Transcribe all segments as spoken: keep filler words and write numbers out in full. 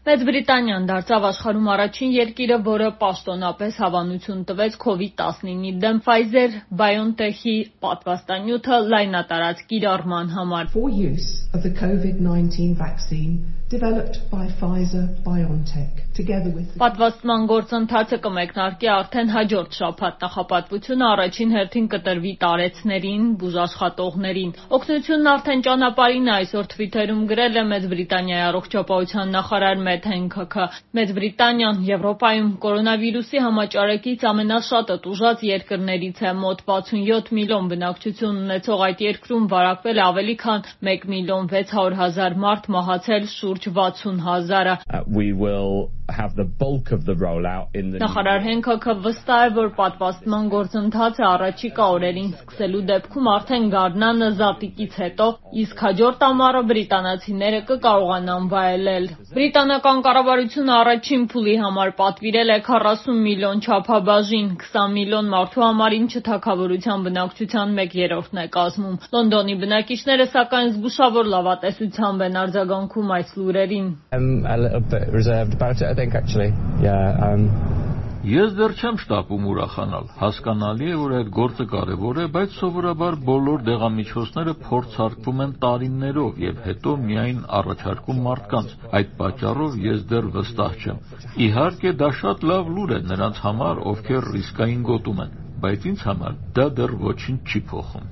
Մեծ Բրիտանիան դարձավ աշխարհում առաջին երկիրը, որը պաշտոնապես հավանություն տվեց քովիդ տասնինի դեմ Pfizer-BioNTech-ի պատվաստանյութը լայնատարած կիրառման համար։ For use of the COVID nineteen vaccine developed by Pfizer-BioNTech together with Պատվաստման գործընթացը կմեկնարկի արդեն հաջորդ շաբաթ, նախապատվությունը առաջին հերթին կտրվի տարեցներին, բուժաշխատողներին։ Օգնությունն արդեն ճանապարհին է, այսօր Twitter-ում գրել է Մեծ Բրիտանիայի առողջապահության նախարար Մեթ Հենքոքը։ Մեծ Բրիտանիան Եվրոպայում կորոնավիրուսի համաճարակից ամենաշատը տուժած երկրներից է, մոտ վաթսունյոթ միլիոն բնակչություն ունեցող այդ երկրում վարակվել է ավելի քան մեկ միլիոն վեց հարյուր հազար մարդ, մահացել շուրջ վաթսուն հազարը։ Նախարար Հենքոքը վստահ է, որ պատվաստման գործընթացը առաջիկա օրերին սկսելու դեպքում արդեն գարնանը զատիկից հետո, իսկ հաջորդ ամառը բրիտանացիները կկարողանան վայելել։ Բրիտանական կառավարությունը առաջին փուլի համար պատվիրել է քառասուն միլիոն չափաբաժին, քսան միլիոն մարդու համար, ինչը թագավորության բնակչության մեկ երրորդն է կազմում։ Լոնդոնի բնակիչները սակայն զգուշավոր լավատեսությամբ են արձագանքում այս լուրերին։ Ես դեռ չեմ շտապում ուրախանալ։ Հասկանալի է, որ այդ գործը կարևոր է, բայց սովորաբար բոլոր դեղամիջոցները փորձարկվում են տարիներով եւ հետո միայն առաջարկում մարդկանց։ Այդ պատճառով ես դեռ վստահ չեմ։ Իհարկե, դա շատ լավ լուր է նրանց համար, ովքեր ռիսկային գոտում են, բայց ինձ համար դա դեռ ոչինչ չի փոխում։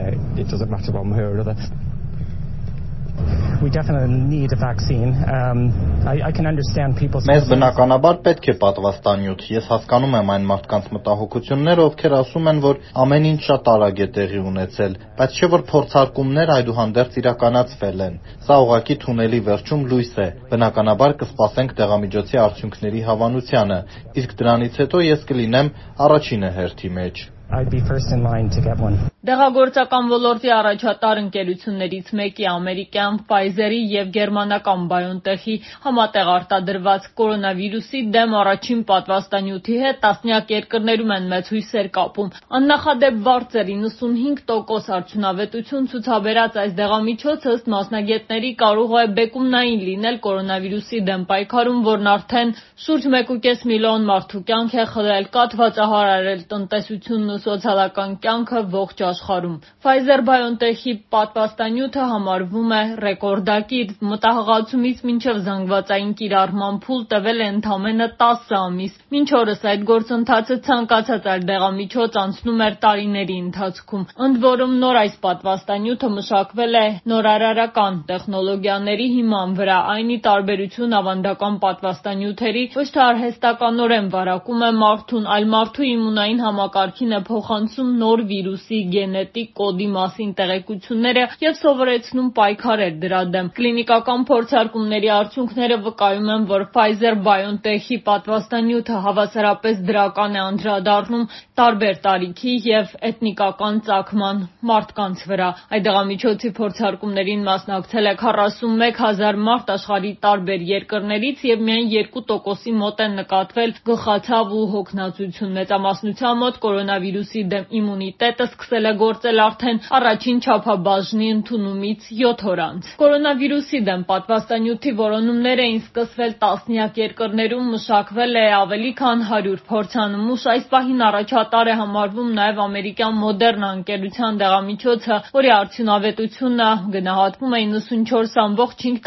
We definitely need a vaccine. Um, I, I can understand people's... Մեզ բնականաբար պետք է պատվաստանյութ։ Ես հասկանում եմ այն մարդկանց մտահոգությունները, ովքեր ասում են, որ ամեն ինչ շատ արագ է տեղի ունեցել, բայց չէ որ փորձարկումներ այդուհանդերձ իրականացվել են։ Սա ուղղակի թունելի վերջում լույս է։ Բնականաբար կսպասենք դեղամիջոցի արդյունքների հավանությանը, իսկ դրանից հետո ես կլինեմ առաջինը հերթի մեջ։ I'd be first in line to get one. Դեղագործական ոլորտի առաջատար ընկերություններից մեկի ամերիկյան Pfizer-ի եւ գերմանական BioNTech-ի համատեղ արտադրված կորոնավիրուսի դեմ առաջին պատվաստանյութի հետ տասնյակ երկրներում են մեծ հույսեր կապում։ Աննախադեպ բարձր իննսունհինգ տոկոս արդյունավետություն ցուցաբերած այս դեղամիջոցը ըստ մասնագետների կարող է բեկումնային լինել կորոնավիրուսի դեմ պայքարում, որն արդեն շուրջ մեկ ու կես միլիոն մարդու կյանք է խլել, կաթվածահարարել տնտեսությունն ու սոցիալական կյանքը ողջ աշխարհում։ Pfizer-BioNTech-ի պատվաստանյութը համարվում է ռեկորդակիր, մտահղացումից մինչև զանգվածային կիրառման փուլ տևել է ընդամենը տասը ամիս։ Մինչ օրս այդ գործընթացը ցանկացած այլ դեղամիջոց անցնում էր տարիների ընթացքում։ Ընդ որում նոր այս պատվաստանյութը մշակվել է նորարարական տեխնոլոգիաների հիման վրա, այն ի տարբերություն ավանդական պատվաստանյութերի, ոչ թե արհեստականորեն վարակում է մարդուն, այլ մարդու իմունային համակարգին է փոխանցում նոր վիրուսի գենետիկ կոդի մասին տեղեկությունները եւ սովորեցնում պայքարել դրա դեմ։ Կլինիկական փորձարկումների արդյունքները վկայում են, որ Pfizer-BioNTech-ի պատվաստանյութը հավասարապես դրական է անդրադառնում տարբեր տարիքի եւ էթնիկական ծագման մարդկանց վրա։ Այդ դեղամիջոցի փորձարկումներին մասնակցել է քառասունմեկ հազար մարդ աշխարհի տարբեր երկրներից եւ միայն երկու տոկոսի մոտ են նկատվել գլխացավ ու հոգնածություն։ Մեծամասնության մոտ կորոնավիրուսի դեմ իմունիտետը սկսել է գործել արդեն առաջին չափաբաժնի ընդունումից յոթ օր անց։ Կորոնավիրուսի դեմ պատվաստանյութի որոնումներ էին սկսվել տասնյակ երկրներում, մշակվել է ավելի քան հարյուր փորձանմուշ։ Այս պահին առաջատար է համարվում նաև ամերիկյան Moderna ընկերության դեղամիջոցը, որի արդյունավետությունը գնահատվում է իննսունչորս ամբողջ հինգ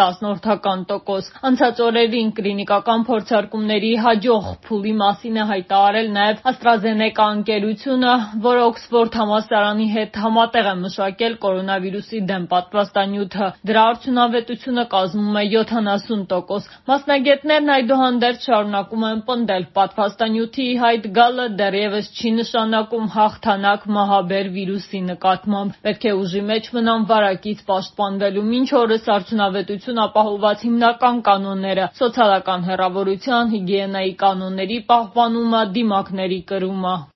տոկոս։ Անցած օրերին կլինիկական փորձարկումների հաջող փուլի մասին է հայտարարել նաև AstraZeneca ընկերությունը, որը Օքսֆորդ համալսարանի հետ համատեղ է մշակել կորոնավիրուսի դեմ պատվաստանյութը։ Դրա արդյունավետությունը կազմում է յոթանասուն տոկոս։ Մասնագետներն այդուհանդերձ շարունակում են պնդել, պատվաստանյութի ի հայտ գալը դեռևս չի նշանակում հաղթանակ մահաբեր վիրուսի նկատմամբ։ Պետք է ուժի մեջ մնան վարակից պաշտպանվելու։ Մինչ օրս արդյունավետություն ապահովված հիմնական կանոնները՝ սոցիալական հեռավորության, հիգիենայի կանոնների պահպանումը, դիմակների կրումը։